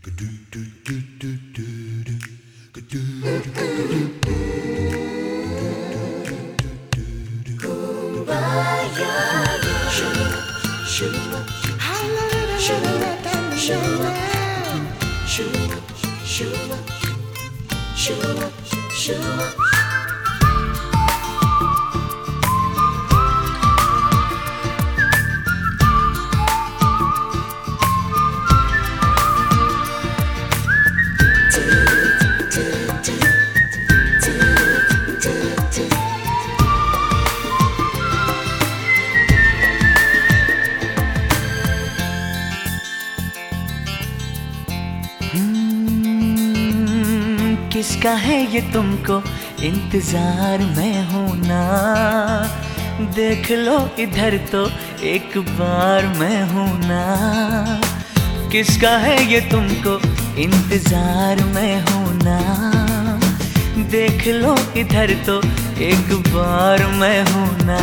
किसका है ये तुमको इंतजार में हूँ ना, देख लो इधर तो एक बार मैं हूँ ना। किसका है ये तुमको इंतजार में हूँ ना, देख लो इधर तो एक बार मैं हूँ ना।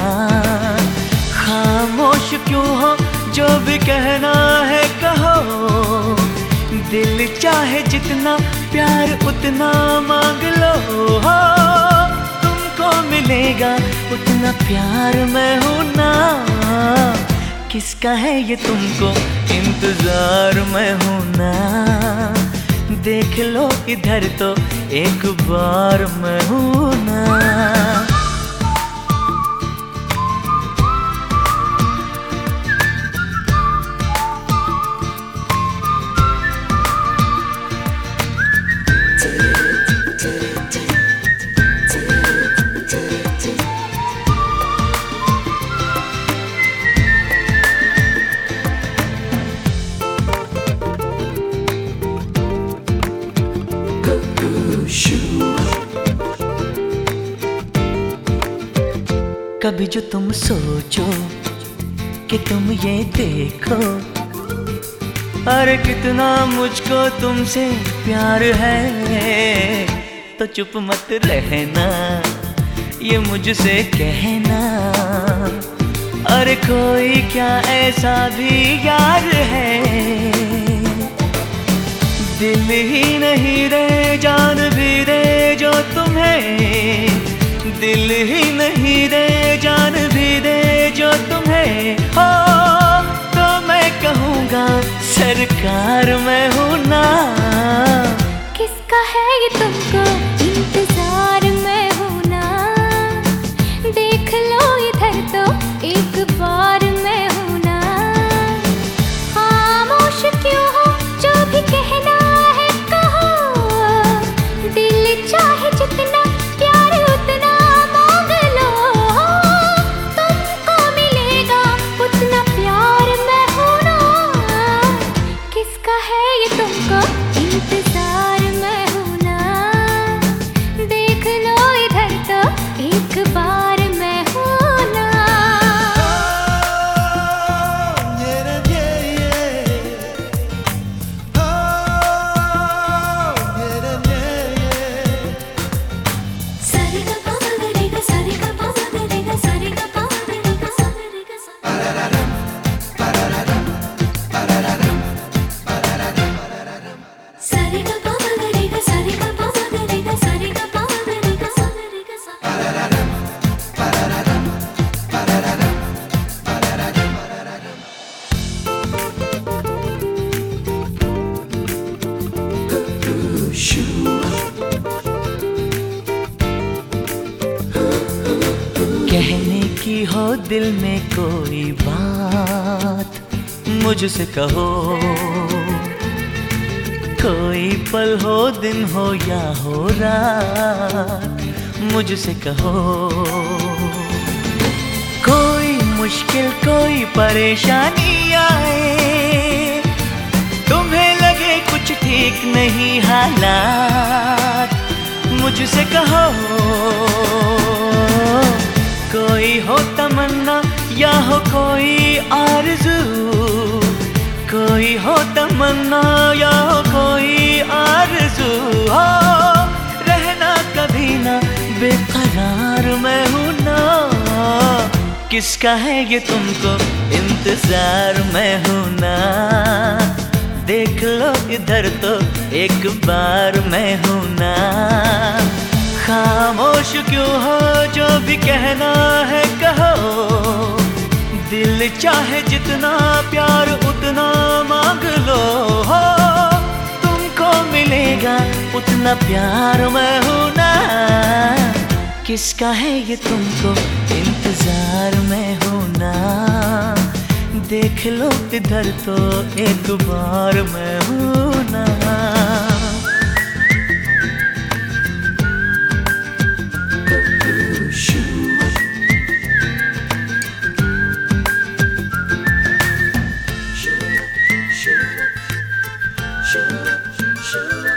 खामोश क्यों हो, जो भी कहना है कहो, दिल चाहे जितना प्यार उतना मांग लो, हो तुमको मिलेगा उतना प्यार मैं हूँ ना। किसका है ये तुमको इंतजार मैं हूँ ना, देख लो इधर तो एक बार मैं हूँ ना। कभी जो तुम सोचो कि तुम ये देखो, अरे कितना मुझको तुमसे प्यार है, तो चुप मत रहना ये मुझसे कहना। अरे कोई क्या ऐसा भी यार है, दिल ही नहीं रे जान भी दे जो तुम्हें, दिल ही नहीं दे जान भी दे जो तुम्हें, हो तो मैं कहूँगा सरकार मैं हूँ ना। किसका है ये तुमको इंतजार मैं हूँ ना, देख लो इधर तो एक बार मैं हूँ ना। खामोश क्यों हो, जो भी कहना है कहो, दिल चाहे जितना प्यार उतना मांग लो, तुमको मिलेगा उतना प्यार मैं हूँ ना। किसका है ये तुमको इंतजार मैं हूँ ना, देख लो इधर तो एक बार मैं हूँ ना। कहने की हो दिल में कोई बात मुझसे कहो, कोई पल हो दिन हो या हो रात मुझसे कहो। कोई मुश्किल कोई परेशानी आए, तुम्हें लगे कुछ ठीक नहीं हालात मुझसे कहो। कोई हो तमन्ना या हो कोई आरज़ू, कोई हो तमन्ना या हो कोई आरज़ू, हो रहना कभी ना बेकरार मैं हूँ ना। किसका है ये तुमको इंतजार मैं हूँ ना, देख देख लो इधर तो एक बार मैं हूं ना। खामोश क्यों हो, जो भी कहना है कहो। दिल चाहे जितना प्यार उतना मांग लो हो। तुमको मिलेगा उतना प्यार मैं हूं ना। किसका है ये तुमको इंतजार में हूं ना। देख लो इधर तो एक बार मैं हूं ना। Sure.